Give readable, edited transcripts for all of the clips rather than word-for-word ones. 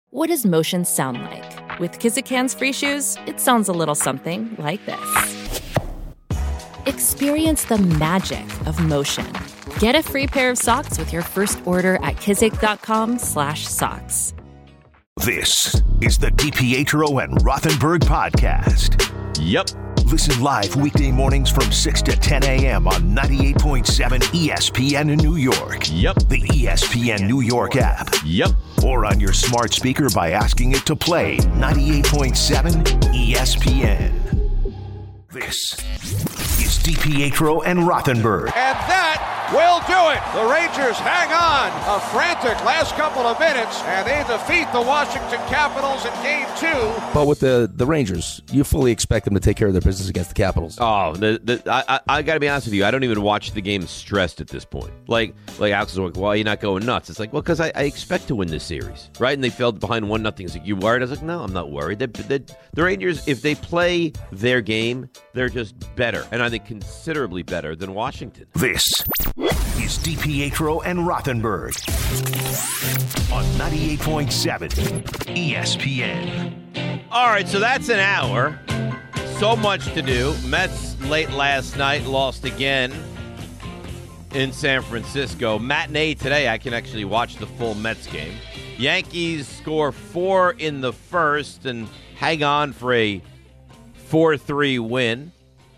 What does motion sound like? With Kizikans free shoes, it sounds a little something like this. Experience the magic of motion. Get a free pair of socks with your first order at kizik.com/socks. This is the DiPietro and Rothenberg podcast. Yep. Listen live weekday mornings from 6 to 10 a.m. on 98.7 ESPN in New York. Yep. The ESPN New York app. Yep. Or on your smart speaker by asking it to play 98.7 ESPN. This is DiPietro and Rothenberg. And that will do it. The Rangers hang on. A frantic last couple of minutes, and they defeat the Washington Capitals in Game 2. But with the Rangers, you fully expect them to take care of their business against the Capitals. Oh, I got to be honest with you. I don't even watch the game stressed at this point. Like Alex is like, well, you're not going nuts. It's like, well, because I expect to win this series, right? And they fell behind 1-0. It's like, you worried? I was like, no, I'm not worried. The Rangers, if they play their game, they're just better, and I think considerably better than Washington. This is DiPietro and Rothenberg on 98.7 ESPN. All right, so that's an hour. So much to do. Mets late last night lost again in San Francisco. Matinee today, I can actually watch the full Mets game. Yankees score 4 in the first and hang on for a 4-3 win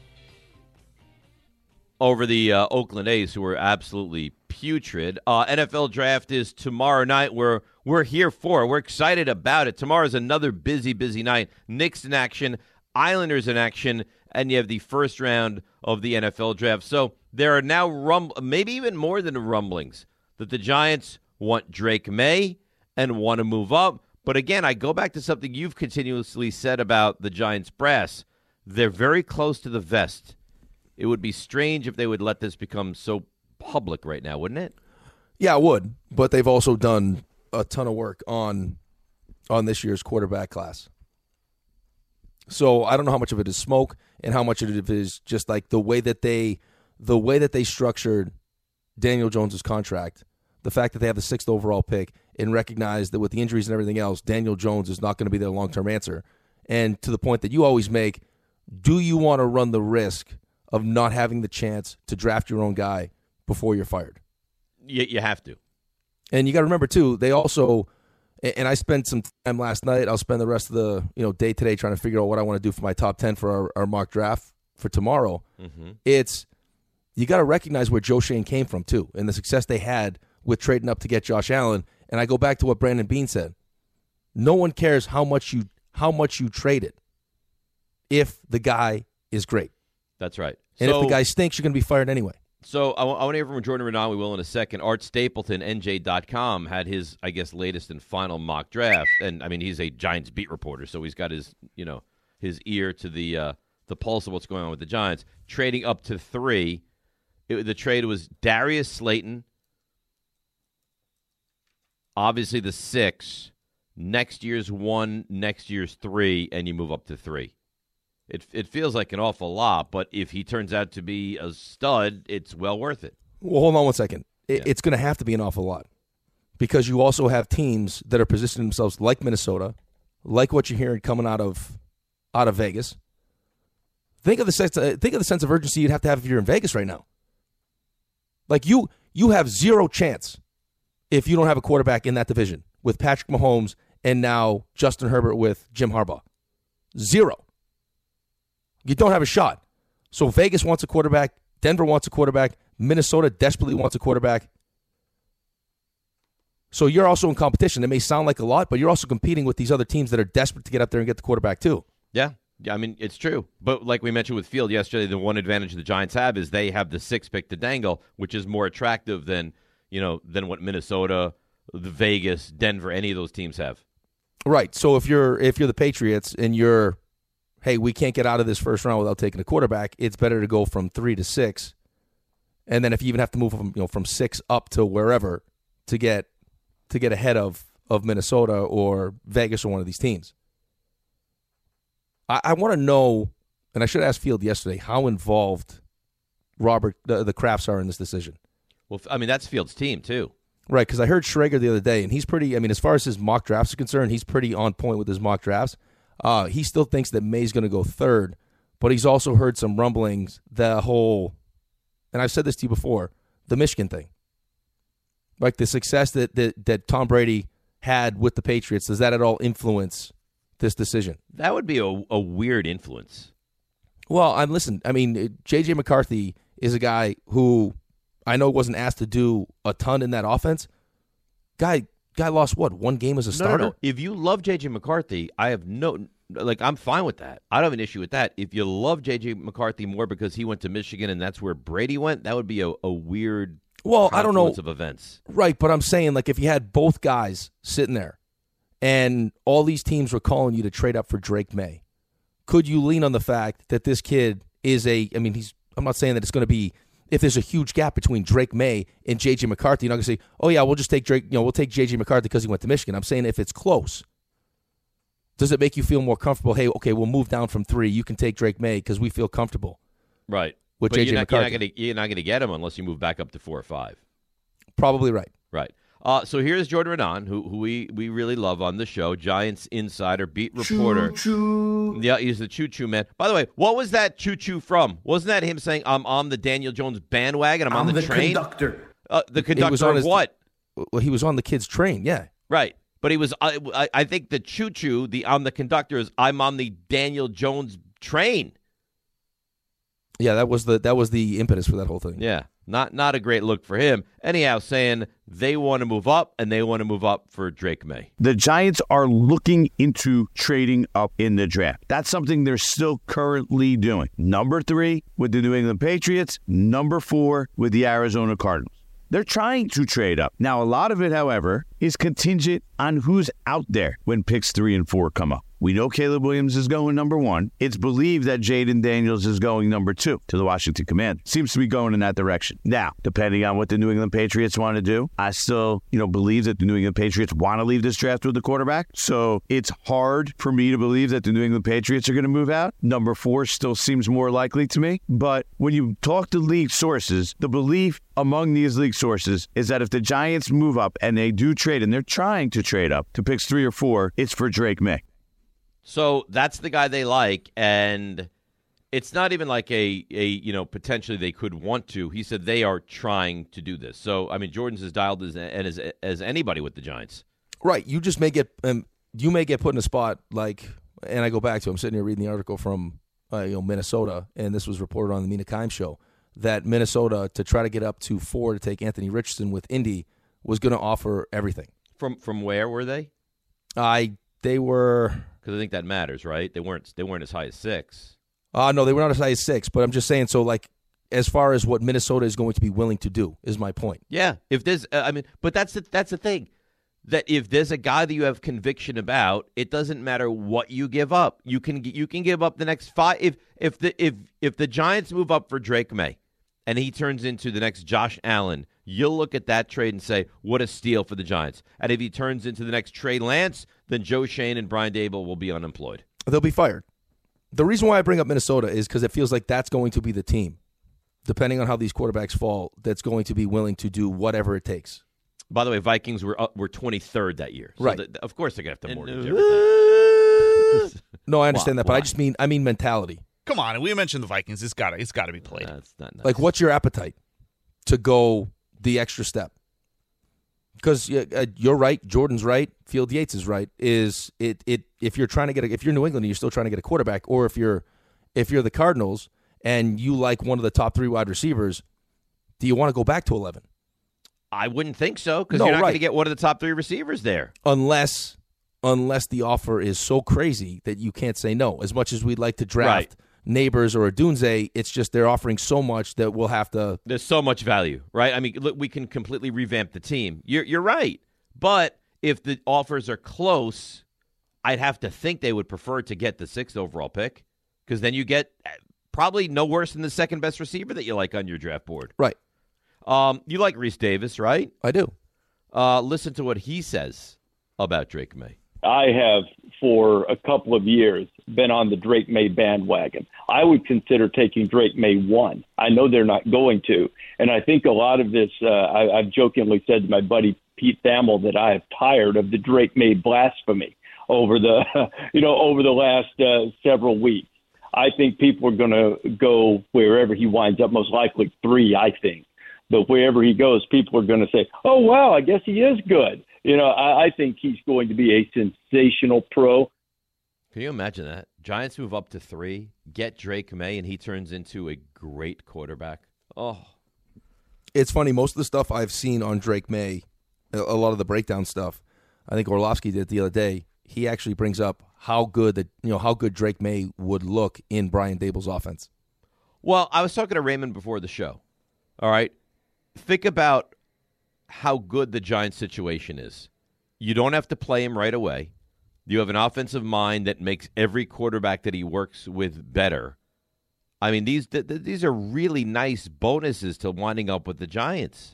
over the Oakland A's, who were absolutely putrid. NFL draft is tomorrow night. We're here for it. We're excited about it. Tomorrow's another busy night. Knicks in action, Islanders in action, and you have the first round of the NFL draft. So there are now maybe even more than rumblings that the Giants want Drake May and want to move up. But again, I go back to something you've continuously said about the Giants brass. They're very close to the vest. It would be strange if they would let this become so public right now, wouldn't it? Yeah, it would. But they've also done a ton of work on this year's quarterback class. So I don't know how much of it is smoke and how much of it is just like the way that they structured Daniel Jones's contract, the fact that they have the 6th overall pick and recognize that with the injuries and everything else, Daniel Jones is not going to be their long-term answer. And to the point that you always make, do you want to run the risk of not having the chance to draft your own guy before you're fired? You have to. And you got to remember, too, they also, and I spent some time last night, I'll spend the rest of the day today trying to figure out what I want to do for my top 10 for our mock draft for tomorrow. Mm-hmm. You got to recognize where Joe Shane came from, too, and the success they had with trading up to get Josh Allen. And I go back to what Brandon Beane said. No one cares how much you traded if the guy is great. That's right. And if the guy stinks, you're going to be fired anyway. So I want to hear from Jordan Renaud. We will in a second. Art Stapleton, NJ.com, had his, I guess, latest and final mock draft. And, I mean, he's a Giants beat reporter, so he's got his ear to the pulse of what's going on with the Giants. Trading up to 3. The trade was Darius Slayton, obviously the 6, next year's 1, next year's 3, and you move up to 3. It feels like an awful lot, but if he turns out to be a stud, it's well worth it. Well, hold on one second. It's going to have to be an awful lot because you also have teams that are positioning themselves like Minnesota, like what you're hearing coming out of Vegas. Think of the sense of urgency you'd have to have if you're in Vegas right now. Like you have zero chance if you don't have a quarterback in that division with Patrick Mahomes and now Justin Herbert with Jim Harbaugh. Zero. You don't have a shot. So Vegas wants a quarterback. Denver wants a quarterback. Minnesota desperately wants a quarterback. So you're also in competition. It may sound like a lot, but you're also competing with these other teams that are desperate to get up there and get the quarterback too. Yeah, I mean, it's true. But like we mentioned with Field yesterday, the one advantage the Giants have is they have the 6th pick to dangle, which is more attractive than what Minnesota, the Vegas, Denver, any of those teams have. Right. So if you're the Patriots and you're, hey, we can't get out of this first round without taking a quarterback, it's better to go from 3 to 6. And then if you even have to move from 6 up to wherever to get ahead of Minnesota or Vegas or one of these teams. I want to know, and I should have asked Field yesterday, how involved Robert the Krafts are in this decision. Well, I mean, that's Field's team too. Right, because I heard Schrager the other day, and he's pretty, as far as his mock drafts are concerned, he's pretty on point with his mock drafts. He still thinks that May's going to go third, but he's also heard some rumblings, the whole, and I've said this to you before, the Michigan thing. Like the success that Tom Brady had with the Patriots, does that at all influence this decision? That would be a weird influence. Well, J.J. McCarthy is a guy who I know wasn't asked to do a ton in that offense. Guy lost, one game as a starter? No. If you love J.J. McCarthy, I'm fine with that. I don't have an issue with that. If you love J.J. McCarthy more because he went to Michigan and that's where Brady went, that would be a weird I don't know of events. Right, but I'm saying, if you had both guys sitting there and all these teams were calling you to trade up for Drake May, could you lean on the fact that this kid is I'm not saying that it's going to be, if there's a huge gap between Drake May and J.J. McCarthy, you're not going to say, oh, yeah, we'll just take Drake, we'll take J.J. McCarthy because he went to Michigan. I'm saying if it's close, does it make you feel more comfortable? Hey, okay, we'll move down from 3. You can take Drake May because we feel comfortable. Right. With J.J. McCarthy. You're not going to get him unless you move back up to 4 or 5. Probably right. Right. So here's Jordan Renan, who we really love on the show, Giants insider, beat reporter. Choo-choo. Yeah, he's the choo-choo man. By the way, what was that choo-choo from? Wasn't that him saying, I'm on the Daniel Jones bandwagon, I'm on the train? Conductor. The conductor of what? Well, he was on the kid's train, yeah. Right. But he was, I think the choo-choo, on the conductor is, I'm on the Daniel Jones train. Yeah, that was the impetus for that whole thing. Yeah. Not a great look for him. Anyhow, saying they want to move up, and they want to move up for Drake May. The Giants are looking into trading up in the draft. That's something they're still currently doing. Number 3 with the New England Patriots. Number 4 with the Arizona Cardinals. They're trying to trade up. Now, a lot of it, however, is contingent on who's out there when picks 3 and 4 come up. We know Caleb Williams is going number 1. It's believed that Jaden Daniels is going number 2 to the Washington Commanders. Seems to be going in that direction. Now, depending on what the New England Patriots want to do, I still, believe that the New England Patriots want to leave this draft with the quarterback. So it's hard for me to believe that the New England Patriots are going to move out. Number 4 still seems more likely to me. But when you talk to league sources, the belief among these league sources is that if the Giants move up and they do trade, and they're trying to trade up to picks 3 or 4, it's for Drake May. So that's the guy they like, and it's not even like a potentially they could want to. He said they are trying to do this. So, Jordan's as dialed as anybody with the Giants. Right. You just may get put in a spot and I go back to, I'm sitting here reading the article from Minnesota, and this was reported on the Mina Kimes show, that Minnesota, to try to get up to 4 to take Anthony Richardson with Indy, was going to offer everything. From where were they? They were... Because I think that matters, right? They weren't as high as 6. No, they were not as high as 6. But I'm just saying, as far as what Minnesota is going to be willing to do, is my point. Yeah, if there's, but that's the thing, that if there's a guy that you have conviction about, it doesn't matter what you give up. You can give up the next 5. If the Giants move up for Drake May, and he turns into the next Josh Allen, you'll look at that trade and say, what a steal for the Giants. And if he turns into the next Trey Lance, then Joe Shane and Brian Daboll will be unemployed. They'll be fired. The reason why I bring up Minnesota is because it feels like that's going to be the team, depending on how these quarterbacks fall, that's going to be willing to do whatever it takes. By the way, Vikings were 23rd that year. So right. Of course they're going to have to mortgage everything. No, I understand that, but I mean mentality. Come on, we mentioned the Vikings. It's got to be played. That's not nice. What's your appetite to go the extra step? Because you're right, Jordan's right, Field Yates is right. Is it if you're trying to get if you're New England and you're still trying to get a quarterback, or if you're the Cardinals and you like one of the top 3 wide receivers, do you want to go back to 11? I wouldn't think so, because you're not going to get one of the top 3 receivers there, unless the offer is so crazy that you can't say no. As much as we'd like to draft Neighbors or a Dunze, it's just they're offering so much that we'll have to. There's so much value, right? Look, we can completely revamp the team. You're right, but if the offers are close, I'd have to think they would prefer to get the 6th overall pick, because then you get probably no worse than the second best receiver that you like on your draft board. Right. You like Reese Davis, right? I do. Listen to what he says about Drake May. I have, for a couple of years, been on the Drake May bandwagon. I would consider taking Drake May 1. I know they're not going to. And I think a lot of this, I've jokingly said to my buddy Pete Thamel that I have tired of the Drake May blasphemy over the, over the last several weeks. I think people are going to go wherever he winds up, most likely 3, I think. But wherever he goes, people are going to say, oh, wow, I guess he is good. I think he's going to be a sensational pro. Can you imagine that? Giants move up to 3, get Drake May, and he turns into a great quarterback. Oh. It's funny. Most of the stuff I've seen on Drake May, a lot of the breakdown stuff, I think Orlovsky did the other day, he actually brings up how good Drake May would look in Brian Daboll's offense. Well, I was talking to Raymond before the show. All right. Think about how good the Giants situation is. You don't have to play him right away. You have an offensive mind that makes every quarterback that he works with better. I mean, these are really nice bonuses to winding up with the Giants.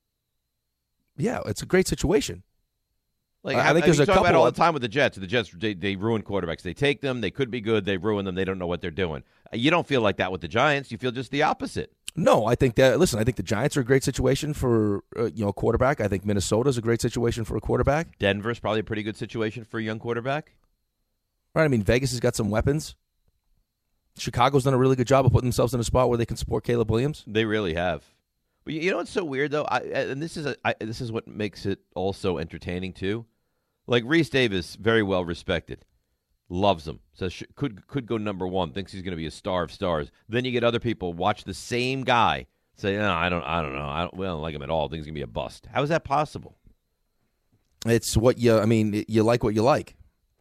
Yeah, it's a great situation. Like I think there's a couple about it all the time with the Jets. The Jets, they ruin quarterbacks. They take them. They could be good. They ruin them. They don't know what they're doing. You don't feel like that with the Giants. You feel just the opposite. No, I think that. Listen, I think the Giants are a great situation for a quarterback. I think Minnesota's a great situation for a quarterback. Denver's probably a pretty good situation for a young quarterback. Right. I mean, Vegas has got some weapons. Chicago's done a really good job of putting themselves in a spot where they can support Caleb Williams. They really have. But you know what's so weird though, and this is what makes it also entertaining too. Like Reese Davis, very well respected, loves him, says could go number 1, thinks he's going to be a star of stars. Then you get other people watch the same guy say, no, I don't know, we don't like him at all. I think he's going to be a bust. How is that possible? It's what you like what you like.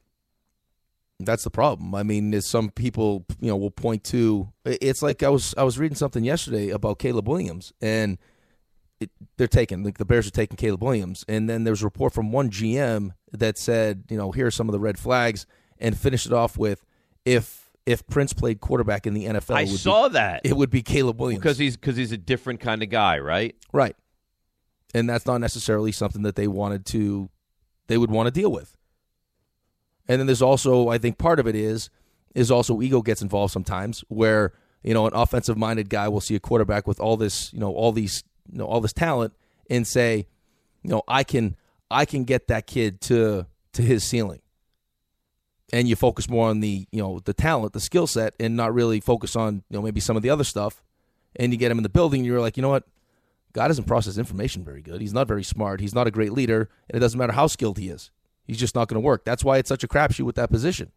That's the problem. I mean, some people, will point to. It's like I was reading something yesterday about Caleb Williams, and the Bears are taking Caleb Williams, and then there's a report from one GM that said, here are some of the red flags, and finished it off with, if Prince played quarterback in the NFL, it would be Caleb Williams because he's a different kind of guy, right? Right, and that's not necessarily something that they would want to deal with. And then there's also, I think part of it is also ego gets involved sometimes, where an offensive-minded guy will see a quarterback with all this talent and say, I can get that kid to his ceiling. And you focus more on the talent, the skill set, and not really focus on maybe some of the other stuff. And you get him in the building, and you're like, you know what? God doesn't process information very good. He's not very smart. He's not a great leader, and it doesn't matter how skilled he is. He's just not going to work. That's why it's such a crapshoot with that position.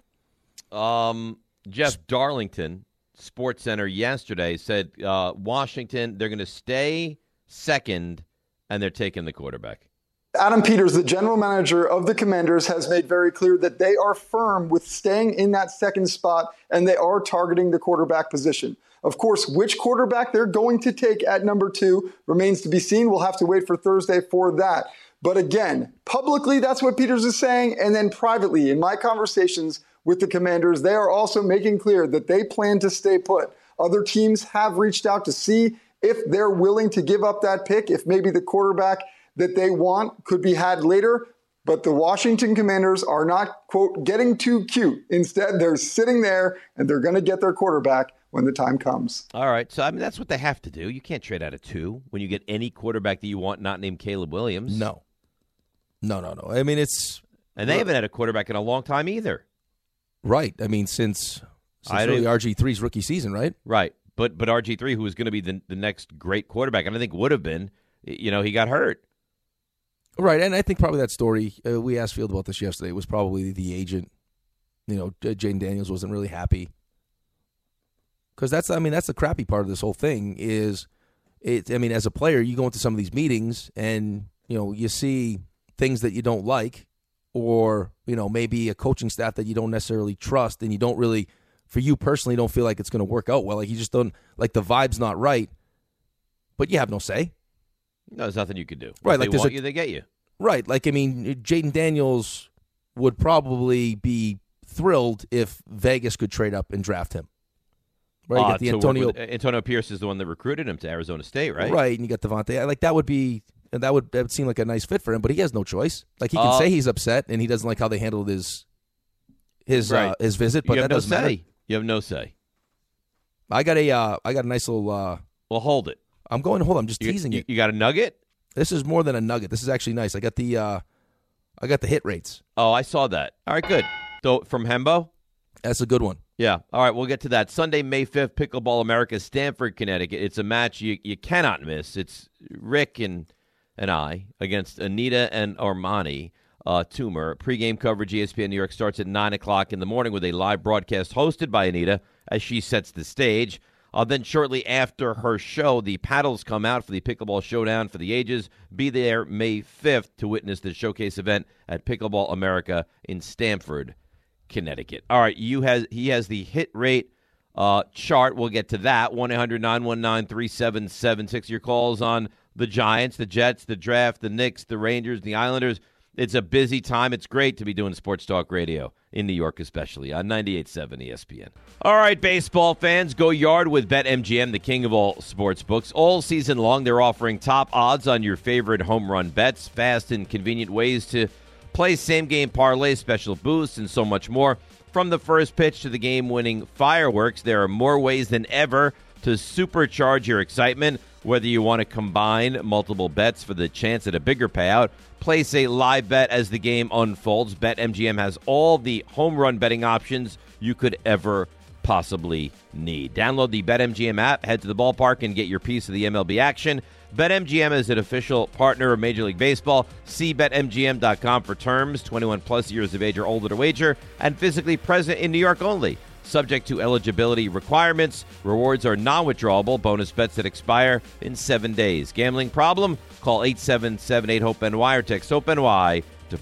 Jeff Darlington, SportsCenter, yesterday said Washington, they're going to stay second, and they're taking the quarterback. Adam Peters, the general manager of the Commanders, has made very clear that they are firm with staying in that second spot, and they are targeting the quarterback position. Of course, which quarterback they're going to take at number 2 remains to be seen. We'll have to wait for Thursday for that. But again, publicly, that's what Peters is saying. And then privately, in my conversations with the Commanders, they are also making clear that they plan to stay put. Other teams have reached out to see if they're willing to give up that pick, if maybe the quarterback that they want could be had later. But the Washington Commanders are not, quote, getting too cute. Instead, they're sitting there and they're going to get their quarterback when the time comes. All right. So, I mean, that's what they have to do. You can't trade out of 2 when you get any quarterback that you want not named Caleb Williams. No. I mean, and they haven't had a quarterback in a long time either. Right. I mean, since really RG3's rookie season, right? Right. But RG3, who was going to be the next great quarterback, and I think would have been, he got hurt. Right. And I think probably that story, we asked Field about this yesterday, was probably the agent. Jaden Daniels wasn't really happy. Because that's the crappy part of this whole thing is, as a player, you go into some of these meetings and, you see things that you don't like, or maybe a coaching staff that you don't necessarily trust, and you don't really, for you personally, don't feel like it's going to work out well. Like you just don't, like the vibe's not right, but you have no say. No, there's nothing you could do. Right, if they want you, they get you. Right, Jaden Daniels would probably be thrilled if Vegas could trade up and draft him. Right, you got the Antonio Pierce is the one that recruited him to Arizona State, right? Right, and you got Devontae. Like that would be and that would seem like a nice fit for him. But he has no choice. Like he can say he's upset and he doesn't like how they handled his visit, but that doesn't matter. You have no say. I got a nice little. Well, hold it. I'm going to hold. I'm just teasing you. You got a nugget? This is more than a nugget. This is actually nice. I got the hit rates. Oh, I saw that. All right, good. So from Hembo? That's a good one. Yeah. All right, we'll get to that. Sunday, May 5th, Pickleball America, Stamford, Connecticut. It's a match you cannot miss. It's Rick and I against Anita and Armani Toomer. Pre-game coverage, ESPN New York, starts at 9 o'clock in the morning with a live broadcast hosted by Anita as she sets the stage. Then shortly after her show, the paddles come out for the Pickleball Showdown for the Ages. Be there May 5th to witness the showcase event at Pickleball America in Stamford, Connecticut. All right, he has the hit rate chart. We'll get to that. 1-800-919-3776. Your calls on the Giants, the Jets, the Draft, the Knicks, the Rangers, the Islanders. It's a busy time. It's great to be doing sports talk radio in New York, especially on 98.7 ESPN. All right, baseball fans, go yard with BetMGM, the king of all sports books. All season long, they're offering top odds on your favorite home run bets, fast and convenient ways to play same-game parlays, special boosts, and so much more. From the first pitch to the game-winning fireworks, there are more ways than ever to supercharge your excitement. Whether you want to combine multiple bets for the chance at a bigger payout, place a live bet as the game unfolds. BetMGM has all the home run betting options you could ever possibly need. Download the BetMGM app, head to the ballpark, and get your piece of the MLB action. BetMGM is an official partner of Major League Baseball. See BetMGM.com for terms. 21 plus years of age or older to wager, and physically present in New York only. Subject to eligibility requirements. Rewards are non-withdrawable. Bonus bets that expire in 7 days. Gambling problem? Call 877-8-HOPE-NY or text HOPE-NY to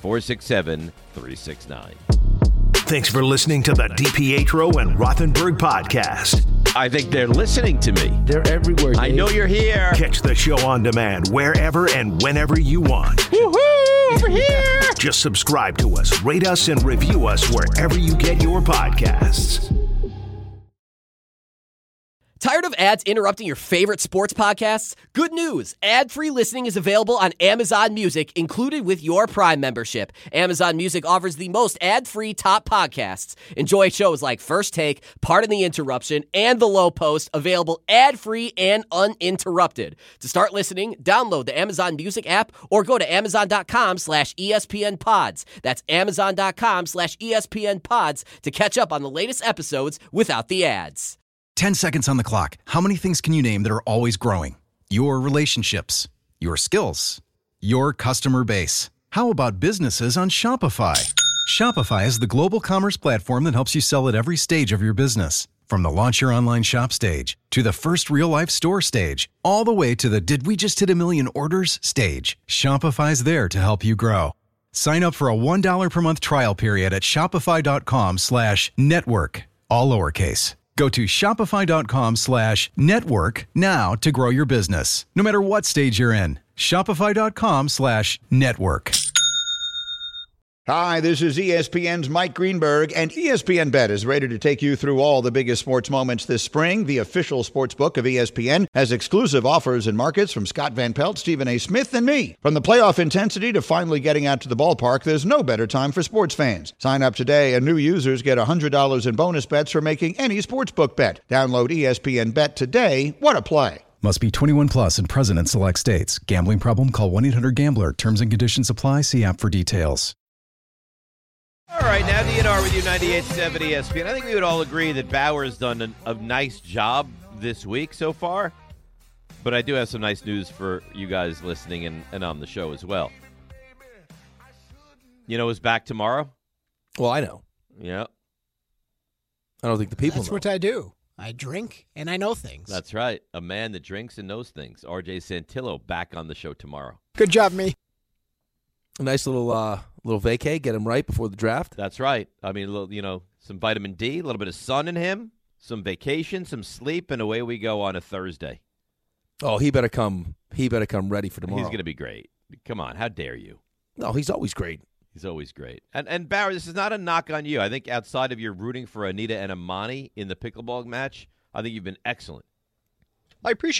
467-369. Thanks for listening to the DiPietro and Rothenberg podcast. I think they're listening to me. They're everywhere, Dave. I know you're here. Catch the show on demand wherever and whenever you want. Woohoo! Over here! Just subscribe to us, rate us, and review us wherever you get your podcasts. Tired of ads interrupting your favorite sports podcasts? Good news! Ad-free listening is available on Amazon Music, included with your Prime membership. Amazon Music offers the most ad-free top podcasts. Enjoy shows like First Take, Pardon the Interruption, and The Low Post, available ad-free and uninterrupted. To start listening, download the Amazon Music app or go to amazon.com/ESPNpods. That's amazon.com/ESPNpods to catch up on the latest episodes without the ads. 10 seconds on the clock. How many things can you name that are always growing? Your relationships, your skills, your customer base. How about businesses on Shopify? Shopify is the global commerce platform that helps you sell at every stage of your business. From the launch your online shop stage, to the first real-life store stage, all the way to the did we just hit a million orders stage. Shopify's there to help you grow. Sign up for a $1 per month trial period at shopify.com/network, all lowercase. Go to shopify.com/network now to grow your business, no matter what stage you're in. Shopify.com/network. Hi, this is ESPN's Mike Greenberg, and ESPN Bet is ready to take you through all the biggest sports moments this spring. The official sports book of ESPN has exclusive offers and markets from Scott Van Pelt, Stephen A. Smith, and me. From the playoff intensity to finally getting out to the ballpark, there's no better time for sports fans. Sign up today, and new users get $100 in bonus bets for making any sportsbook bet. Download ESPN Bet today. What a play. Must be 21 plus and present in select states. Gambling problem? Call 1-800-GAMBLER. Terms and conditions apply. See app for details. All right, now DNR with you, 98.7 ESPN. I think we would all agree that Bauer's done a nice job this week so far, but I do have some nice news for you guys listening and on the show as well. You know who's back tomorrow? Well, I know. Yeah. I don't think the people That's know. what I do. I drink, and I know things. That's right. A man that drinks and knows things. RJ Santillo back on the show tomorrow. Good job, me. A nice little vacay, get him right before the draft. That's right. I mean, a little, some vitamin D, a little bit of sun in him, some vacation, some sleep, and away we go on a Thursday. Oh, he better come ready for tomorrow. He's going to be great. Come on, how dare you? No, he's always great. He's always great. And Bauer, this is not a knock on you. I think outside of your rooting for Anita and Amani in the pickleball match, I think you've been excellent. I appreciate that.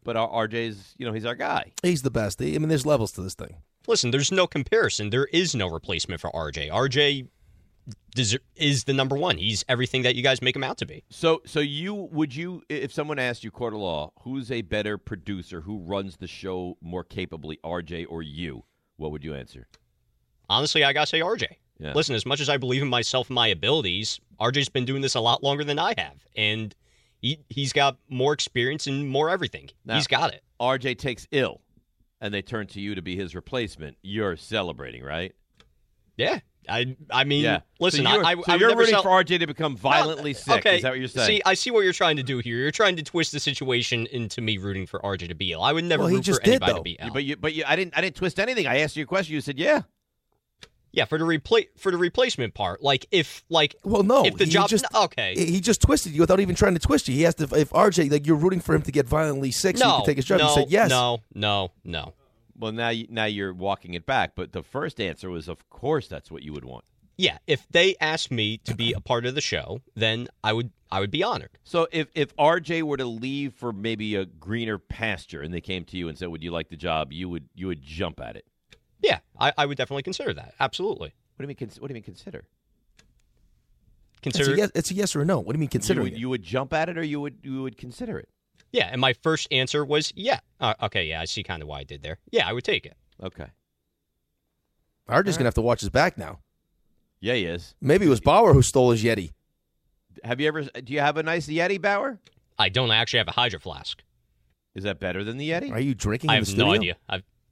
But RJ's, he's our guy. He's the best. I mean, there's levels to this thing. Listen, there's no comparison. There is no replacement for RJ. RJ is the number one. He's everything that you guys make him out to be. So would you, if someone asked you, Court of Law, who's a better producer, who runs the show more capably, RJ or you? What would you answer? Honestly, I gotta say RJ. Yeah. Listen, as much as I believe in myself and my abilities, RJ's been doing this a lot longer than I have, and he's got more experience and more everything. Now, he's got it. RJ takes ill, and they turn to you to be his replacement. You're celebrating, right? Yeah. I mean, yeah. Listen, so you're rooting for RJ to become violently sick. Okay. Is that what you're saying? See, I see what you're trying to do here. You're trying to twist the situation into me rooting for RJ to be ill. I would never root for anybody to be ill. But I didn't twist anything. I asked you a question. You said yeah. Yeah, for the replacement part, well, no, if the job okay, he just twisted you without even trying to twist you. He asked if RJ, you're rooting for him to get violently sick so he can take his job. You said yes. No. Well, now you're walking it back. But the first answer was, of course, that's what you would want. Yeah, if they asked me to be a part of the show, then I would be honored. So if RJ were to leave for maybe a greener pasture and they came to you and said, "Would you like the job?" you would jump at it. Yeah, I would definitely consider that. Absolutely. What do you mean consider? Consider it's a yes or a no. What do you mean consider? You would jump at it, or you would consider it? Yeah, and my first answer was yeah. Okay, yeah, I see kind of why I did there. Yeah, I would take it. Okay. RJ's gonna have to watch his back now. Yeah, he is. Maybe it was Bauer who stole his Yeti. Do you have a nice Yeti, Bauer? I don't. I actually have a Hydro Flask. Is that better than the Yeti? Are you drinking? I in have the studio? no idea.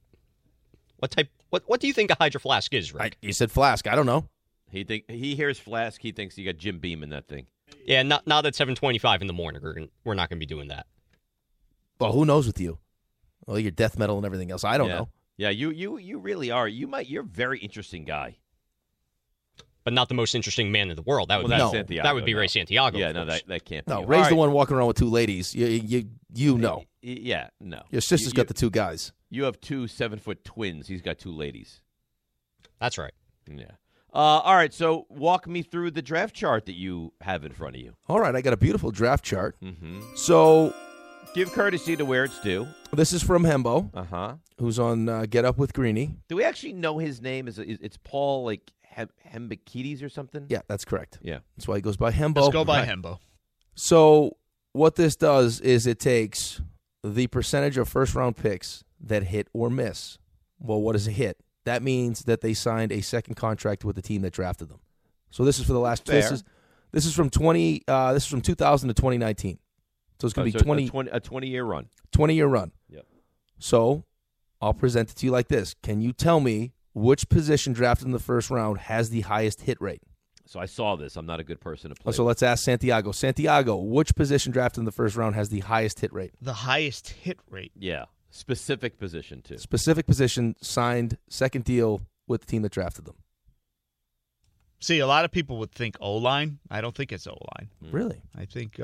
What do you think a Hydro Flask is, Rick? You said flask. I don't know. He hears flask. He thinks you got Jim Beam in that thing. Yeah, not at 7:25 in the morning. We're not going to be doing that. Well, who knows with you? Well, your death metal and everything else. I don't know. Yeah, you really are. You're a very interesting guy. But not the most interesting man in the world. That would be Ray Santiago. Yeah, no, that can't be. No, Ray's the one walking around with two ladies. You know. Yeah, no. Your sister's got the two guys. You have 2 7-foot twins. He's got 2 ladies. That's right. Yeah. All right, so walk me through the draft chart that you have in front of you. All right, I got a beautiful draft chart. Mm-hmm. So, give courtesy to where it's due. This is from Hembo, who's on Get Up with Greeny. Do we actually know his name? It's Paul Hembekides or something? Yeah, that's correct. Yeah, that's why he goes by Hembo. Let's go by Hembo. So, what this does is it takes the percentage of first-round picks that hit or miss. Well, what is a hit? That means that they signed a second contract with the team that drafted them. So this is for the last. This is from 2000 to 2019. So it's going to be a 20-year run. 20-year run. Yep. So I'll present it to you like this: can you tell me which position drafted in the first round has the highest hit rate? So I saw this. I'm not a good person to play. So let's ask Santiago. Santiago, which position drafted in the first round has the highest hit rate? The highest hit rate. Yeah. Specific position, too. Specific position, signed, second deal with the team that drafted them. See, a lot of people would think O-line. I don't think it's O-line. Really? I think,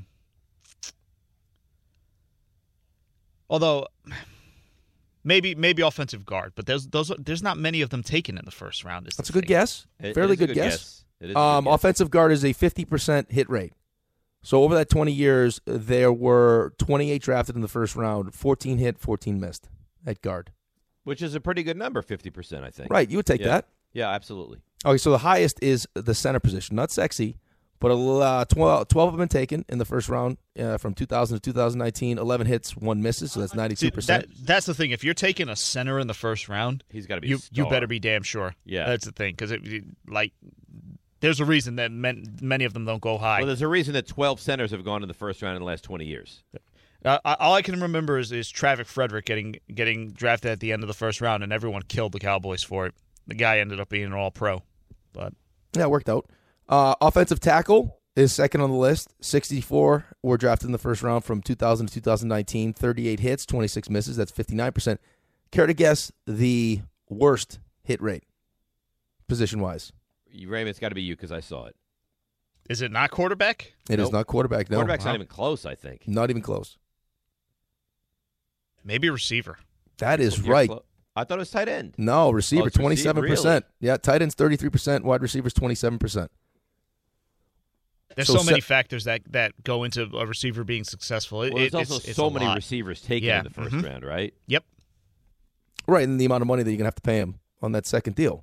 although maybe offensive guard, but there's not many of them taken in the first round. That's a good guess. Fairly good guess. It is a good guess. Offensive guard is a 50% hit rate. So over that 20 years, there were 28 drafted in the first round, 14 hit, 14 missed at guard. Which is a pretty good number, 50%, I think. Right, you would take that. Yeah, absolutely. Okay, so the highest is the center position. Not sexy, but 12 have been taken in the first round from 2000 to 2019. 11 hits, 1 misses, so that's 92%. That's the thing. If you're taking a center in the first round, he's got to be you better be damn sure. Yeah. That's the thing, because there's a reason that many of them don't go high. Well, there's a reason that 12 centers have gone in the first round in the last 20 years. All I can remember is Travick Frederick getting drafted at the end of the first round, and everyone killed the Cowboys for it. The guy ended up being an all-pro. But yeah, it worked out. Offensive tackle is second on the list. 64 were drafted in the first round from 2000 to 2019. 38 hits, 26 misses. That's 59%. Care to guess the worst hit rate, position-wise? Raymond, it's got to be you because I saw it. Is it not quarterback? It is not quarterback, no. Quarterback's not even close, I think. Not even close. Maybe receiver. That is right. I thought it was tight end. No, receiver, 27%. Really? Yeah, tight ends 33%, wide receivers 27%. There's so many factors that go into a receiver being successful. There's also it's so a many lot. receivers taken in the first round, right? Yep. Right, and the amount of money that you're going to have to pay him on that second deal.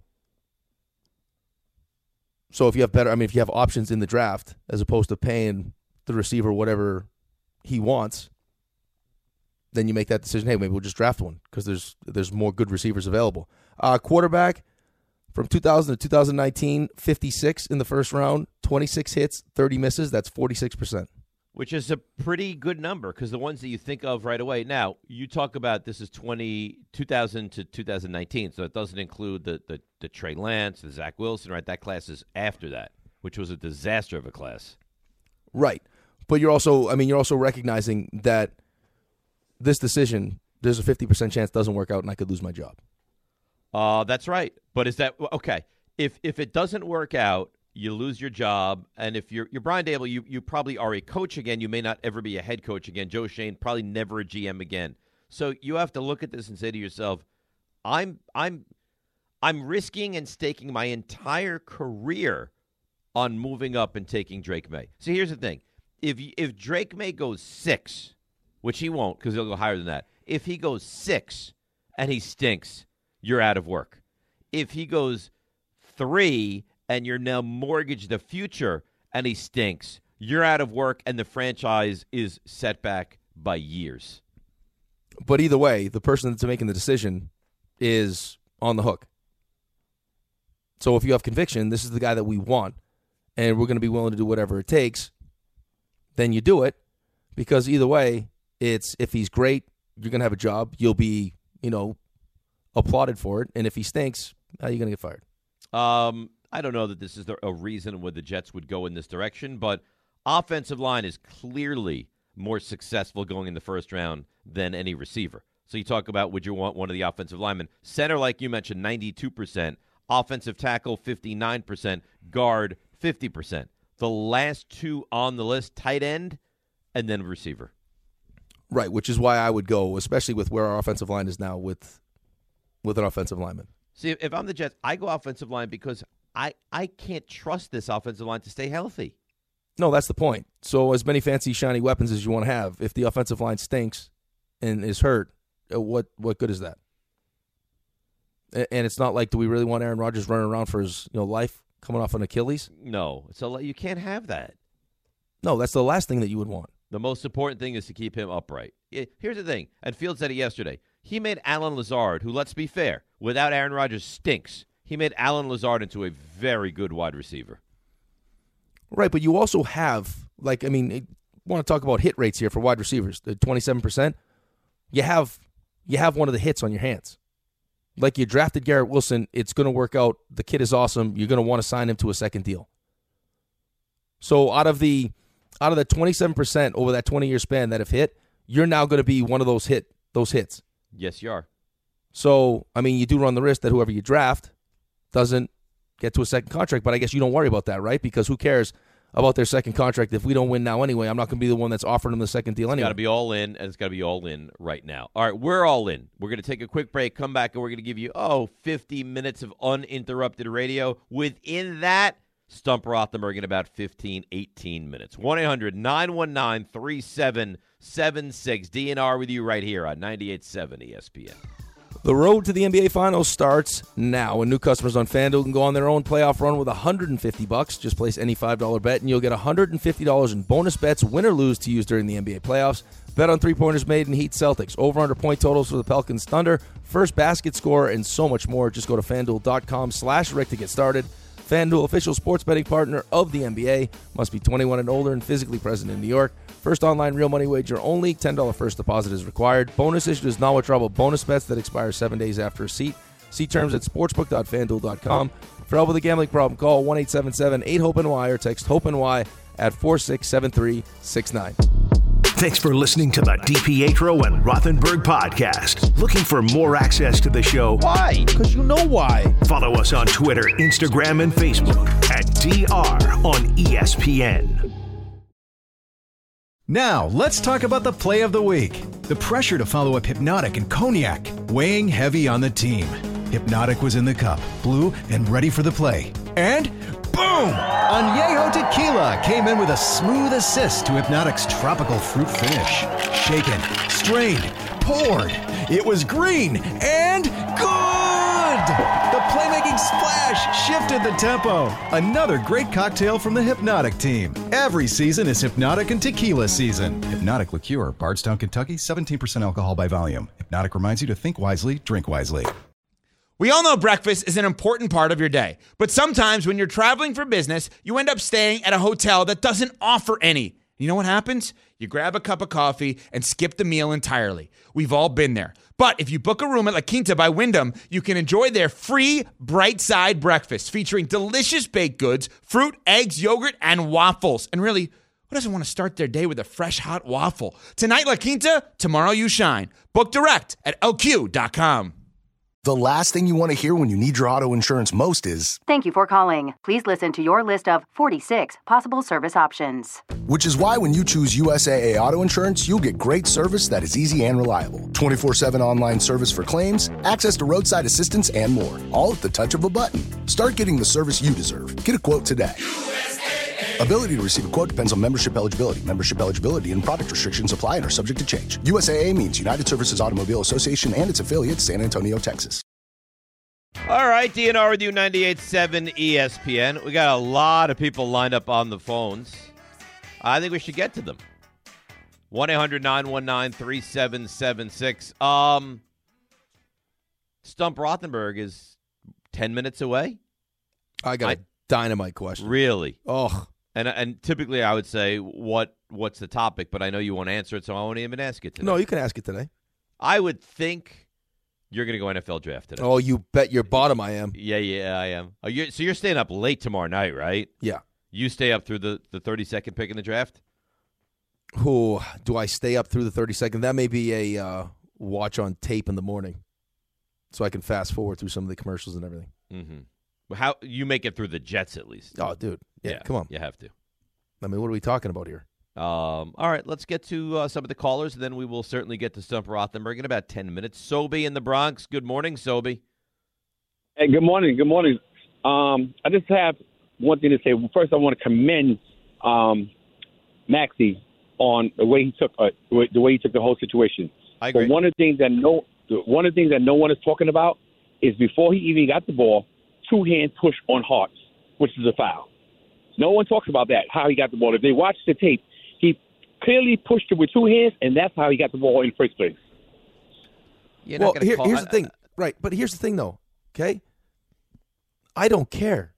So if you have options in the draft as opposed to paying the receiver whatever he wants, then you make that decision. Hey, maybe we'll just draft one because there's more good receivers available. Quarterback from 2000 to 2019, 56 in the first round, 26 hits, 30 misses. That's 46%. Which is a pretty good number because the ones that you think of right away. Now, you talk about this is 2000 to 2019, so it doesn't include the Trey Lance, the Zach Wilson, right? That class is after that, which was a disaster of a class. Right. But you're also recognizing that this decision, there's a 50% chance doesn't work out and I could lose my job. That's right. But is that okay? If it doesn't work out, you lose your job, and if you're Brian Daboll, you probably are a coach again. You may not ever be a head coach again. Joe Schoen, probably never a GM again. So you have to look at this and say to yourself, I'm risking and staking my entire career on moving up and taking Drake May. See, here's the thing: if Drake May goes 6, which he won't because he'll go higher than that. If he goes 6 and he stinks, you're out of work. If he goes 3 and you're now mortgaged the future and he stinks, you're out of work and the franchise is set back by years. But either way, the person that's making the decision is on the hook. So if you have conviction, this is the guy that we want, and we're going to be willing to do whatever it takes, then you do it, because either way, it's if he's great, you're going to have a job. You'll be, applauded for it. And if he stinks, how are you going to get fired? I don't know that this is a reason where the Jets would go in this direction, but offensive line is clearly more successful going in the first round than any receiver. So you talk about would you want one of the offensive linemen. Center, like you mentioned, 92%. Offensive tackle, 59%. Guard, 50%. The last two on the list, tight end and then receiver. Right, which is why I would go, especially with where our offensive line is now with an offensive lineman. See, if I'm the Jets, I go offensive line because I can't trust this offensive line to stay healthy. No, that's the point. So as many fancy, shiny weapons as you want to have, if the offensive line stinks and is hurt, what good is that? And it's not like, do we really want Aaron Rodgers running around for his life coming off an Achilles? No. So you can't have that. No, that's the last thing that you would want. The most important thing is to keep him upright. Here's the thing, and Fields said it yesterday. He made Allen Lazard, who, let's be fair, without Aaron Rodgers stinks. He made Allen Lazard into a very good wide receiver. Right, but you also have, want to talk about hit rates here for wide receivers, the 27%. You have one of the hits on your hands. Like you drafted Garrett Wilson, it's going to work out. The kid is awesome. You're going to want to sign him to a second deal. So out of the 27% over that 20-year span that have hit, you're now going to be one of those hits. Yes, you are. So, you do run the risk that whoever you draft doesn't get to a second contract, but I guess you don't worry about that, right? Because who cares about their second contract if we don't win now anyway? I'm not going to be the one that's offering them the second deal anyway. It's got to be all in, and it's got to be all in right now. All right, we're all in. We're going to take a quick break, come back, and we're going to give you, 50 minutes of uninterrupted radio. Within that, Stump Rothenberg in about 15, 18 minutes. 1-800-919-3776. DNR with you right here on 98.7 ESPN. The road to the NBA Finals starts now, and new customers on FanDuel can go on their own playoff run with $150. Just place any $5 bet, and you'll get $150 in bonus bets, win or lose, to use during the NBA playoffs. Bet on three-pointers made in Heat Celtics, over-under point totals for the Pelicans Thunder, first basket score, and so much more. Just go to FanDuel.com/Rick to get started. FanDuel, official sports betting partner of the NBA. Must be 21 and older and physically present in New York. First online real money wager only. $10 first deposit is required. Bonus issued is not withdrawable bonus bets that expire 7 days after receipt. See terms at sportsbook.fanduel.com. For help with a gambling problem, call 1-877-8-HOPE-NY or text HOPE-NY at 467369. Thanks for listening to the DiPietro and Rothenberg podcast. Looking for more access to the show? Why? Because you know why. Follow us on Twitter, Instagram, and Facebook at DR on ESPN. Now, let's talk about the play of the week. The pressure to follow up Hypnotic and Cognac, weighing heavy on the team. Hypnotic was in the cup, blue, and ready for the play. And boom! Añejo Tequila, Tequila came in with a smooth assist to Hypnotic's tropical fruit finish. Shaken, strained, poured. It was green and good! The playmaking splash shifted the tempo. Another great cocktail from the Hypnotic team. Every season is Hypnotic and Tequila season. Hypnotic Liqueur, Bardstown, Kentucky, 17% alcohol by volume. Hypnotic reminds you to think wisely, drink wisely. We all know breakfast is an important part of your day, but sometimes when you're traveling for business, you end up staying at a hotel that doesn't offer any. You know what happens? You grab a cup of coffee and skip the meal entirely. We've all been there. But if you book a room at La Quinta by Wyndham, you can enjoy their free Bright Side breakfast featuring delicious baked goods, fruit, eggs, yogurt, and waffles. And really, who doesn't want to start their day with a fresh hot waffle? Tonight, La Quinta, tomorrow you shine. Book direct at lq.com. The last thing you want to hear when you need your auto insurance most is, "Thank you for calling. Please listen to your list of 46 possible service options." which is why when you choose USAA Auto Insurance, you'll get great service that is easy and reliable. 24/7 online service for claims, access to roadside assistance, and more. All at the touch of a button. Start getting the service you deserve. Get a quote today. Ability to receive a quote depends on membership eligibility. Membership eligibility and product restrictions apply and are subject to change. USAA means United Services Automobile Association and its affiliates, San Antonio, Texas. All right, DNR with you, 98.7 ESPN. We got a lot of people lined up on the phones. I think we should get to them. 1-800-919-3776. Stump Rothenberg is 10 minutes away. I got a dynamite question. Really? Oh. And typically I would say, what's the topic? But I know you won't answer it, so I won't even ask it today. No, you can ask it today. I would think you're going to go NFL draft today. Oh, you bet your bottom I am. Yeah, I am. Oh, so you're staying up late tomorrow night, right? Yeah. You stay up through the 32nd pick in the draft? Who do I stay up through the 32nd? That may be a watch on tape in the morning, so I can fast forward through some of the commercials and everything. Mm-hmm. How you make it through the Jets at least? Oh, dude, yeah, come on, you have to. I mean, what are we talking about here? All right, let's get to some of the callers, and then we will certainly get to Stump Rothenberg in about 10 minutes. Sobe in the Bronx. Good morning, Sobe. Hey, good morning. Good morning. I just have one thing to say. First, I want to commend Maxey on the way he took the whole situation. I agree. But one of the things that no one is talking about is before he even got the ball, two-hand push on Hartz, which is a foul. No one talks about that, how he got the ball. If they watch the tape, he clearly pushed it with two hands, and that's how he got the ball in the first place. Well, here's the thing. Right, but here's the thing, though, okay? I don't care.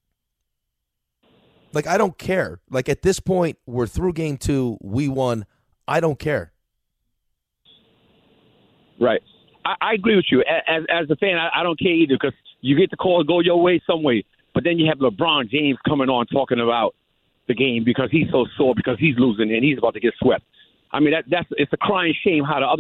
Like, I don't care. Like, at this point, we're through game 2. We won. I don't care. Right. I agree with you. As a fan, I don't care either because you get the call go your way some way. But then you have LeBron James coming on talking about the game because he's so sore because he's losing and he's about to get swept. I mean, it's a crying shame how the other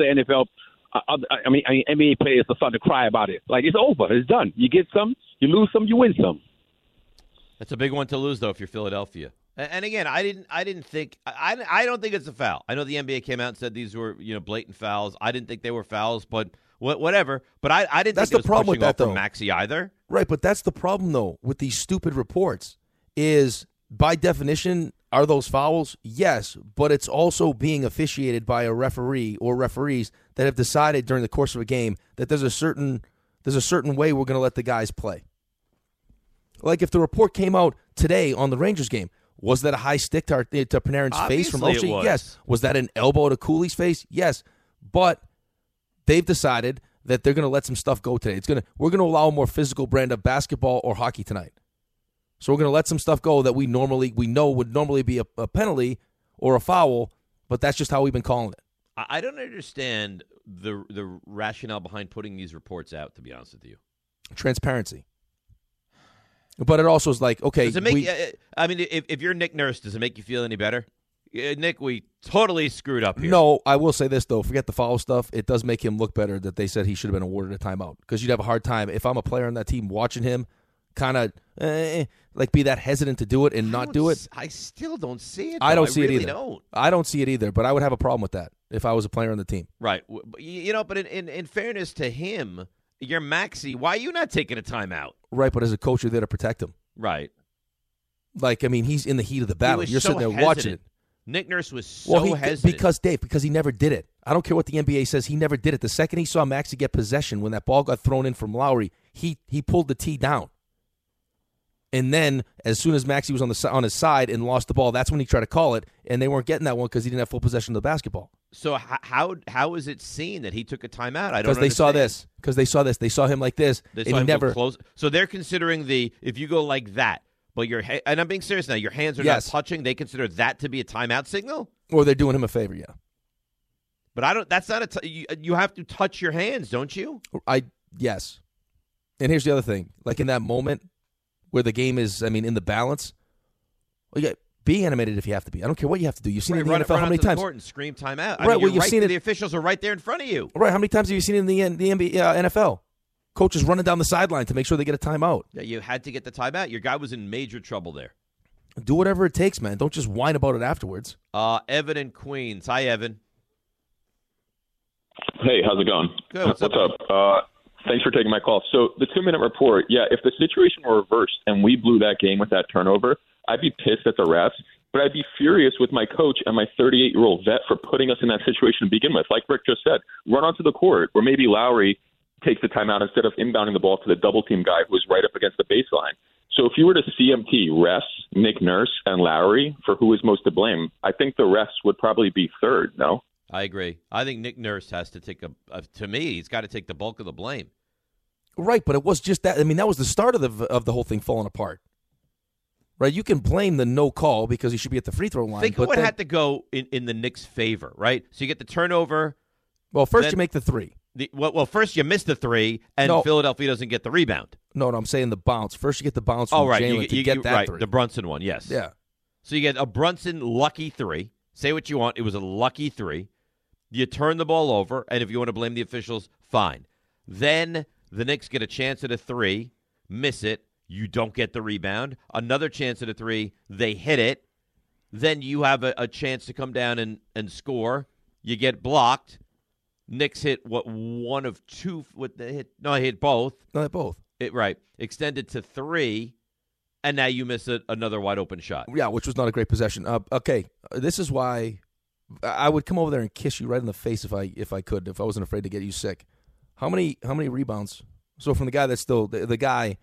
NBA players are starting to cry about it. Like, it's over. It's done. You get some, you lose some, you win some. That's a big one to lose, though, if you're Philadelphia. And again, I don't think it's a foul. I know the NBA came out and said these were blatant fouls. I didn't think they were fouls, but whatever. But I didn't think it was pushing off from Maxey either. Right, but that's the problem, though, with these stupid reports is, by definition, are those fouls? Yes, but it's also being officiated by a referee or referees that have decided during the course of a game that there's a certain way we're going to let the guys play. Like if the report came out today on the Rangers game, was that a high stick to Panarin's face from Oshie? Yes. Was that an elbow to Cooley's face? Yes. But they've decided that they're going to let some stuff go today. We're going to allow a more physical brand of basketball or hockey tonight. So we're going to let some stuff go that we know would normally be a penalty or a foul, but that's just how we've been calling it. I don't understand the rationale behind putting these reports out, to be honest with you. Transparency. But it also is like, okay. Does it make if you're Nick Nurse, does it make you feel any better? Nick, we totally screwed up here. No, I will say this, though. Forget the foul stuff. It does make him look better that they said he should have been awarded a timeout because you'd have a hard time. If I'm a player on that team watching him kind of be that hesitant to do it and not do it. I still don't see it. I don't see really it either. Don't. I don't see it either, but I would have a problem with that if I was a player on the team. Right. But in fairness to him, you're Maxey. Why are you not taking a timeout? Right, but as a coach, you're there to protect him. Right. Like, I mean, he's in the heat of the battle. You're so sitting there hesitant. watching it. Nick Nurse was so hesitant. Because he never did it. I don't care what the NBA says. He never did it. The second he saw Maxey get possession, when that ball got thrown in from Lowry, he pulled the tee down. And then, as soon as Maxey was on his side and lost the ball, that's when he tried to call it, and they weren't getting that one because he didn't have full possession of the basketball. So how is it seen that he took a timeout? I don't Because they saw this. Because they saw this. They saw him like this, They and saw he him never. go close. So they're considering if you go like that, but and I'm being serious now, your hands are not touching. They consider that to be a timeout signal, or they're doing him a favor. Yeah. But I don't. That's not you have to touch your hands, don't you? Yes. And here's the other thing. Like in that moment where the game is, in the balance, be animated if you have to be. I don't care what you have to do. You've seen it in the NFL how many times? Court and scream timeout. Right. You've seen it. The officials are right there in front of you. Right. How many times have you seen it in the NBA, NFL? Coaches running down the sideline to make sure they get a timeout. Yeah, you had to get the timeout. Your guy was in major trouble there. Do whatever it takes, man. Don't just whine about it afterwards. Evan in Queens. Hi, Evan. Hey, how's it going? Good. What's up? Thanks for taking my call. So the 2-minute report, if the situation were reversed and we blew that game with that turnover, I'd be pissed at the refs, but I'd be furious with my coach and my 38-year-old vet for putting us in that situation to begin with. Like Rick just said, run onto the court, or maybe Lowry takes the timeout instead of inbounding the ball to the double-team guy who was right up against the baseline. So if you were to CMT refs, Nick Nurse, and Lowry for who is most to blame, I think the refs would probably be third, no? I agree. I think Nick Nurse has to take to me, he's got to take the bulk of the blame. Right, but it was just that. That was the start of the whole thing falling apart. Right, you can blame the no call because he should be at the free throw line. Think of what had to go in the Knicks' favor, right? So you get the turnover. Well, first you make the three. First you miss the three, and Philadelphia doesn't get the rebound. No, I'm saying the bounce. First you get the bounce from Jalen to get that three. The Brunson one, yes. Yeah. So you get a Brunson lucky three. Say what you want. It was a lucky three. You turn the ball over, and if you want to blame the officials, fine. Then the Knicks get a chance at a three, miss it. You don't get the rebound. Another chance at a three, they hit it. Then you have a chance to come down and score. You get blocked. Knicks hit one of two with the hit. No, I hit both. No, both. Right. Extended to three, and now you miss another wide open shot. Yeah, which was not a great possession. Okay, this is why I would come over there and kiss you right in the face if I could, if I wasn't afraid to get you sick. How many rebounds? So from the guy that's still the guy,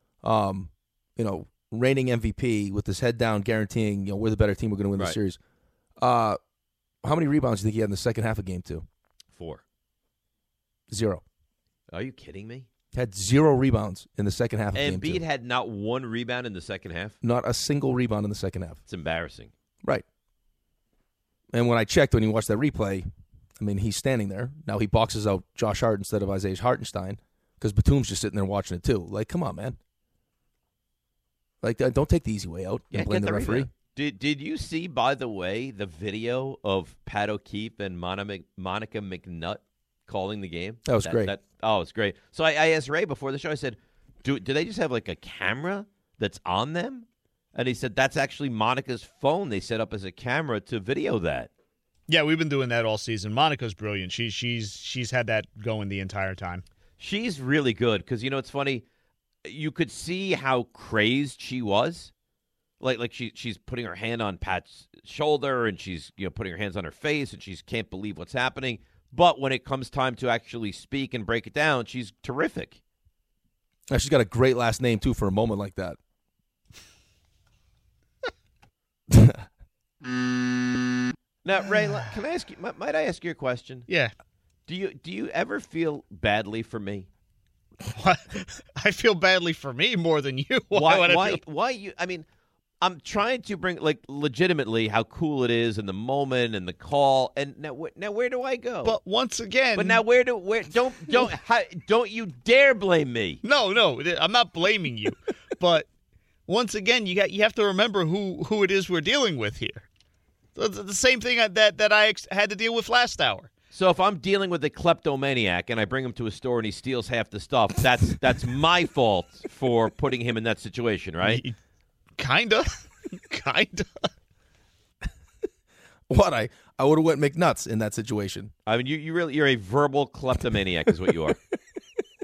reigning MVP with his head down, guaranteeing we're the better team, we're going to win the series. How many rebounds do you think he had in the second half of game 2? 4. 0. Are you kidding me? Had 0 rebounds in the second half of game 2. Embiid had not one rebound in the second half? Not a single rebound in the second half. It's embarrassing. Right. And when I checked, when you watch that replay, he's standing there. Now he boxes out Josh Hart instead of Isaiah Hartenstein because Batum's just sitting there watching it too. Like, come on, man. Like, don't take the easy way out and blame the referee. Did you see, by the way, the video of Pat O'Keefe and Monica McNutt calling the game? That was great. It's great. So I asked Ray before the show, I said, do they just have like a camera that's on them? And he said, that's actually Monica's phone they set up as a camera to video that. Yeah, we've been doing that all season. Monica's brilliant. She's had that going the entire time. She's really good because, it's funny. You could see how crazed she was. Like she's putting her hand on Pat's shoulder and she's putting her hands on her face and she can't believe what's happening. But when it comes time to actually speak and break it down, she's terrific. Now, she's got a great last name too for a moment like that. Now, Ray, can I ask you? Might I ask you a question? Yeah. Do you ever feel badly for me? What? I feel badly for me more than you. Why you? I'm trying to bring legitimately how cool it is in the moment and the call. And now where do I go? But once again, now don't you dare blame me. No, I'm not blaming you. But once again, you have to remember who it is we're dealing with here. The same thing that I had to deal with last hour. So if I'm dealing with a kleptomaniac and I bring him to a store and he steals half the stuff, that's my fault for putting him in that situation, right? Kinda. What? I would have went McNuts in that situation. You're a verbal kleptomaniac is what you are.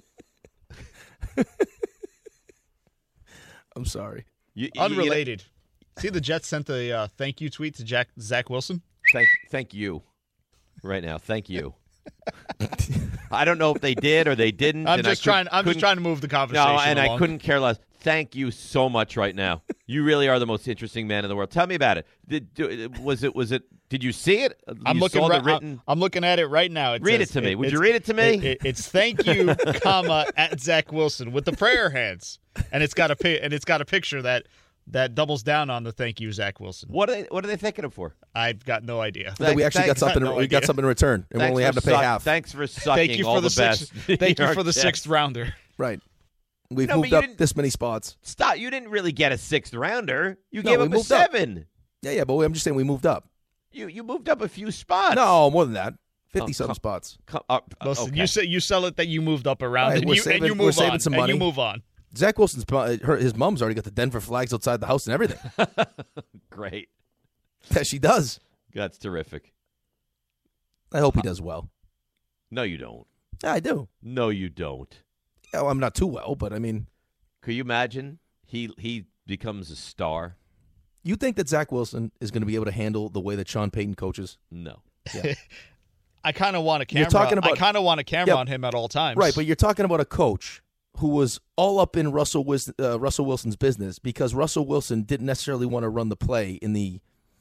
I'm sorry. Unrelated. See, the Jets sent a thank you tweet to Zach Wilson. Thank you, right now. Thank you. I don't know if they did or they didn't. I'm just trying to move the conversation. No, and along. I couldn't care less. Thank you so much right now. You really are the most interesting man in the world. Tell me about it. Was it? Did you see it? I'm looking at it right now. Read it to me. Would you read it to me? It's thank you, comma at Zach Wilson with the prayer hands, and it's got a picture that doubles down on the thank you, Zach Wilson. What are they thanking him for? I've got no idea. We actually got something. We got something in return, and we only have to pay half. Thanks for sucking. Thank you all for the best. Thank you for the sixth rounder. Right. We've moved up this many spots. Stop. You didn't really get a sixth rounder. You gave up a 7. Yeah, but I'm just saying we moved up. You moved up a few spots. No, more than that. 50-something spots. Listen, okay. you sell it that you moved up around, right, and you move on. Some money. And you move on. Zach Wilson's his mom's already got the Denver flags outside the house and everything. Great. Yeah, she does. That's terrific. I hope he does well. No, you don't. Yeah, I do. No, you don't. Yeah, well, I'm not too well, but I mean, could you imagine he becomes a star? You think that Zach Wilson is going to be able to handle the way that Sean Payton coaches? No. Yeah. I kind of want a camera. On him at all times. Right, but you're talking about a coach who was all up in Russell Wilson's business because Russell Wilson didn't necessarily want to run the play in the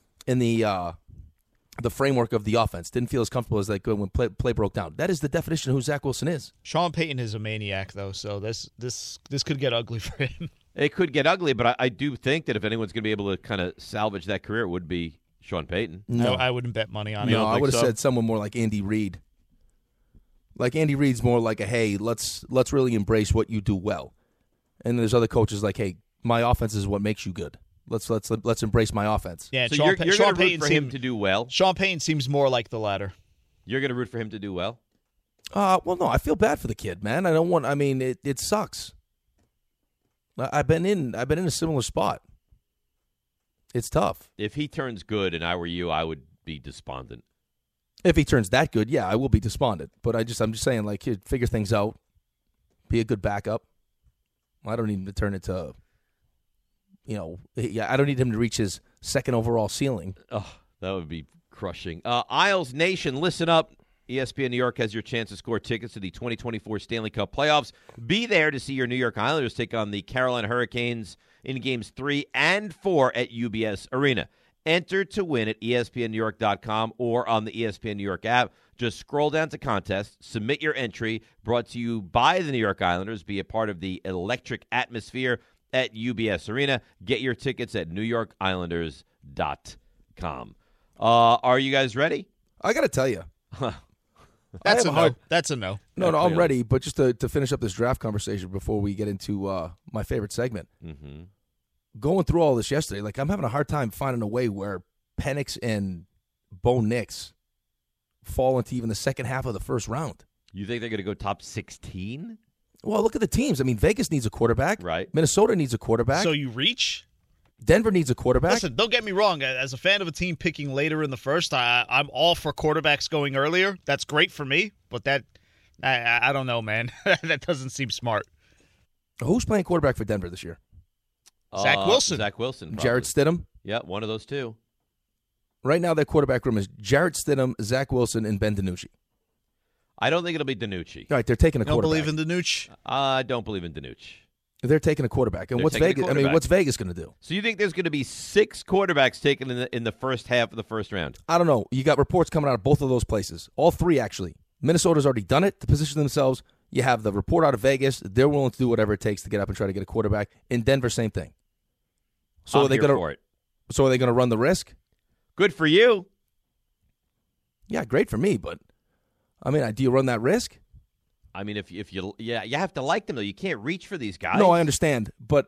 framework of the offense. Didn't feel as comfortable as they could when play broke down. That is the definition of who Zach Wilson is. Sean Payton is a maniac, though, so this could get ugly for him. It could get ugly, but I do think that if anyone's going to be able to kind of salvage that career, it would be Sean Payton. No, I wouldn't bet money on it. No, I would have said someone more like Andy Reid. Like Andy Reid's more like a, hey, let's really embrace what you do well. And there's other coaches like, hey, my offense is what makes you good. Let's embrace my offense. Yeah, so you're going to root for him to do well? Sean Payton seems more like the latter. You're going to root for him to do well? Well, no, I feel bad for the kid, man. It sucks. I've been in a similar spot. It's tough. If he turns good and I were you, I would be despondent. If he turns that good, yeah, I will be despondent. But I'm just saying, like, figure things out. Be a good backup. I don't need him to turn it to, I don't need him to reach his second overall ceiling. Oh, that would be crushing. Isles Nation, listen up. ESPN New York has your chance to score tickets to the 2024 Stanley Cup playoffs. Be there to see your New York Islanders take on the Carolina Hurricanes in Games 3 and 4 at UBS Arena. Enter to win at ESPNNewYork.com or on the ESPN New York app. Just scroll down to contest, submit your entry, brought to you by the New York Islanders. Be a part of the electric atmosphere at UBS Arena. Get your tickets at NewYorkIslanders.com. Are you guys ready? I got to tell you. That's a no. That's a no. No, I'm ready. But just to finish up this draft conversation before we get into my favorite segment. Mm-hmm. Going through all this yesterday, like I'm having a hard time finding a way where Penix and Bo Nix fall into even the second half of the first round. You think they're going to go top 16? Well, look at the teams. I mean, Vegas needs a quarterback. Right. Minnesota needs a quarterback. So you reach? Denver needs a quarterback. Listen, don't get me wrong. As a fan of a team picking later in the first, I'm all for quarterbacks going earlier. That's great for me, but I don't know, man. That doesn't seem smart. Who's playing quarterback for Denver this year? Zach Wilson. Zach Wilson. Probably. Jarrett Stidham? Yeah, one of those two. Right now, their quarterback room is Jarrett Stidham, Zach Wilson, and Ben DiNucci. I don't think it'll be DiNucci. All right, they're taking a quarterback. Don't believe in DiNucci? I don't believe in DiNucci. They're taking a quarterback. And They're what's Vegas? I mean, what's Vegas going to do? So you think there's going to be 6 quarterbacks taken in the first half of the first round? I don't know. You got reports coming out of both of those places. All 3, actually. Minnesota's already done it to position themselves. You have the report out of Vegas. They're willing to do whatever it takes to get up and try to get a quarterback. In Denver, same thing. So I'm are they here going for it. So are they going to run the risk? Good for you. Yeah, great for me, but I mean, do you run that risk? I mean, if you have to like them though. You can't reach for these guys. No, I understand, but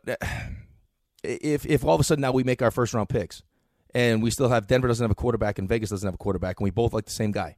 if all of a sudden now we make our first round picks and we still have Denver doesn't have a quarterback and Vegas doesn't have a quarterback and we both like the same guy,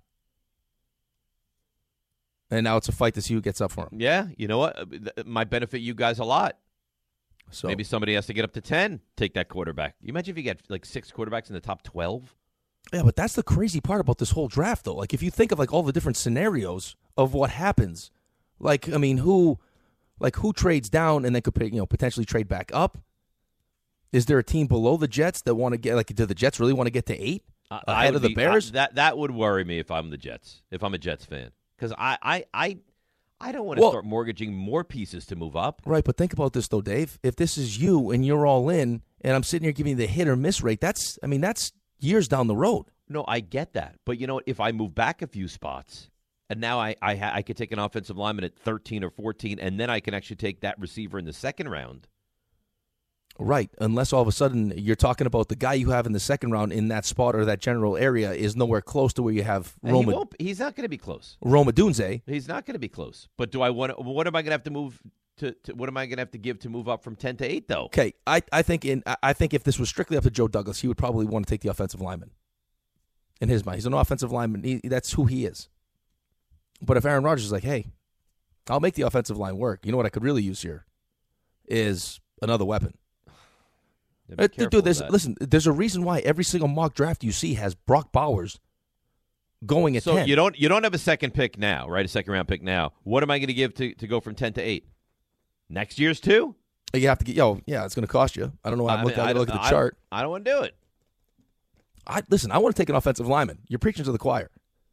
and now it's a fight to see who gets up for him. Yeah, you know what? It might benefit you guys a lot. So maybe somebody has to get up to 10, take that quarterback. You imagine if you get like 6 quarterbacks in the top 12? Yeah, but that's the crazy part about this whole draft, though. Like, if you think of like all the different scenarios of what happens, like, I mean, who trades down and then could potentially trade back up? Is there a team below the Jets that want to get, like, do the Jets really want to get to 8 ahead of the Bears? That would worry me if I'm the Jets, if I'm a Jets fan. Because I don't want to start mortgaging more pieces to move up. Right, but think about this, though, Dave. If this is you and you're all in, and I'm sitting here giving you the hit or miss rate, that's years down the road. No, I get that. But you know what? If I move back a few spots, and now I could take an offensive lineman at 13 or 14, and then I can actually take that receiver in the second round. Right, unless all of a sudden you're talking about the guy you have in the second round in that spot or that general area is nowhere close to where you have Roma. He's not going to be close. Roma Dunze. He's not going to be close. But do I want? What am I going to have to move to? What am I going to have to give to move up from 10 to 8, though? Okay, I think if this was strictly up to Joe Douglas, he would probably want to take the offensive lineman. In his mind, he's an offensive lineman. That's who he is. But if Aaron Rodgers is like, hey, I'll make the offensive line work. You know what I could really use here is another weapon. Dude, listen, there's a reason why every single mock draft you see has Brock Bowers going at 10. So you don't have a second pick now, right? A second round pick now. What am I going to give to go from 10 to 8? Next year's 2? You have to get it's going to cost you. I don't know. I look at the chart. I don't want to do it. I want to take an offensive lineman. You're preaching to the choir.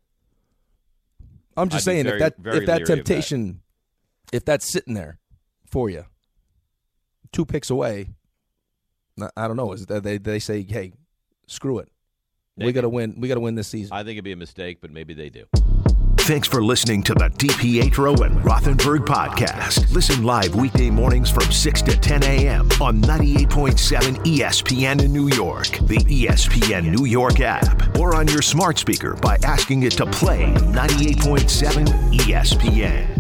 I'm just saying if that temptation, if that's sitting there for you, 2 picks away. I don't know. They say, hey, screw it. Maybe. We got to win. We got to win this season. I think it'd be a mistake, but maybe they do. Thanks for listening to the DiPietro and Rothenberg podcast. Listen live weekday mornings from 6 to 10 a.m. on 98.7 ESPN in New York, the ESPN New York app, or on your smart speaker by asking it to play 98.7 ESPN.